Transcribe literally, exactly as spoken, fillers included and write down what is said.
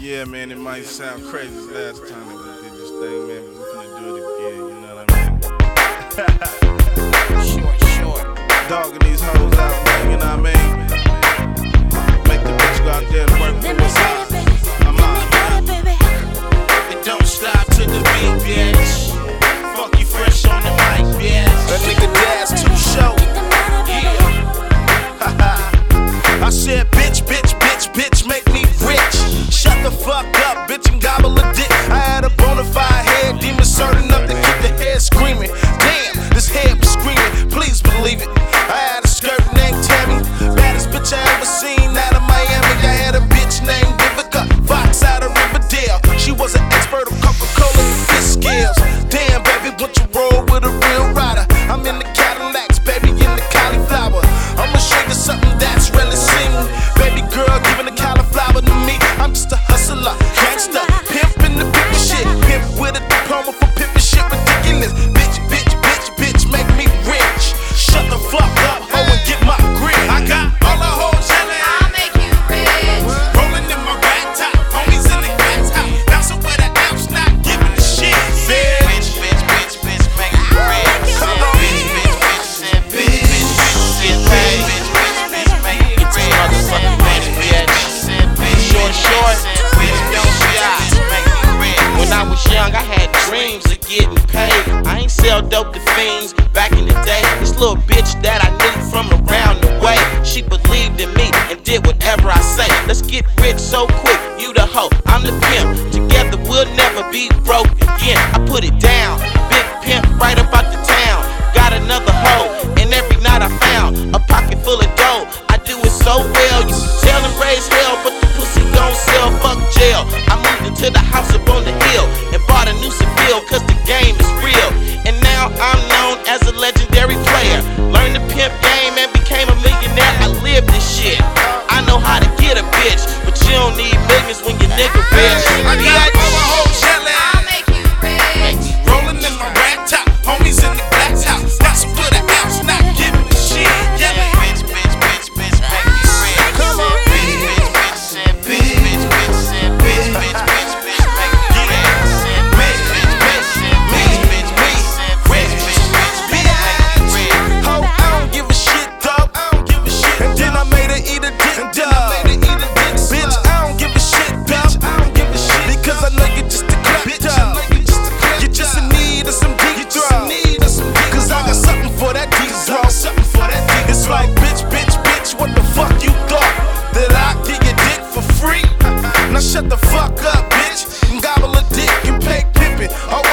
Yeah, man, it might sound crazy as last time that we did this thing, man, but we're gonna do it again, you know what I mean? Short, short. Dogging these hoes out, man, you know what I mean? Make the bitch go out there and work for us out. I'm out, man. It don't stop to the beat, bitch. Funky fresh on the mic, bitch. That nigga dance too show. Yeah. I said, bitch, bitch, bitch, bitch, make me rich. Shut the fuck up, bitch, and gobble a dick. I had a bona fide head demon certain enough to keep the head screaming. Damn, this head was screaming, please believe it. I had a skirt named Tammy, baddest bitch I ever seen out of Miami. I had a bitch named Vivica Fox out of Riverdale. She was an expert of Coca-Cola and fish scales. Damn, baby, won't you roll with a real rider? I'm in the Cadillacs, baby, in the cauliflower. I'ma show you something that's really seen. Baby girl, giving the cauliflower to me. I'm just a hustler, gangster, pimp in the pimp shit. Pimp with a diploma for pimpin' shit ridiculous. Bitch, bitch, bitch, bitch, make me rich. Shut the fuck up, ho, and get my grip. I got all the hoes yelling, I'll make you rich. rolling in my rat top, homies in the rat top. Bouncing with an ounce, not giving a shit. Bitch, bitch, bitch, bitch, make me rich. Come on, bitch, bitch, bitch, bitch, bitch, bitch, bitch, bitch, bitch, make me rich. Motherfucking bitch, bitch, short, short, bitch, don't stop, make me rich. When I was young, I had dreams of getting paid. I ain't sell dope to fiends back in the day. This little bitch that I knew from around the way, she believed in me and did whatever I say. Let's get rich so quick, you the hoe, I'm the pimp. Together we'll never be broke again. I put it down, big pimp right up out the town. Got another hoe, and every night I found a pocket full of dough. I do it so well, you tell and raise hell, but the pussy gon' sell, fuck jail. I moved into the house up on the hill and bought a new Seville, cause the game is real. And now I'm known as a legendary player. Learned the pimp game and became a millionaire. I live this shit. I know how to get a bitch, but you don't need millions when you nigga bitch. I got all the hoes yelling, I'll make you rich. rolling in my rat top, homies in the black house. Bouncing with an ounce, not giving a shit. Yelling, bitch, bitch, bitch, bitch, make me rich. Come on, bitch, bitch, bitch, bitch, bitch, bitch, bitch, bitch, bitch, bitch, bitch, make me rich. Bitch, bitch, bitch, bitch, bitch, bitch, rich, bitch, bitch, bitch, make me rich. Ho, I don't give a shit, dog. I don't give a shit. And then I made her eat a dick, dog. Bitch, I don't give a shit, dog. I don't give a shit because I know you just a clap, dog. You just in need of some deep throw. Cause I got something for that deep throw. It's like, bitch, bitch, bitch, what the fuck you thought? That I give you dick for free? Now shut the fuck up, bitch, and gobble a dick and pay pimpin'. Oh,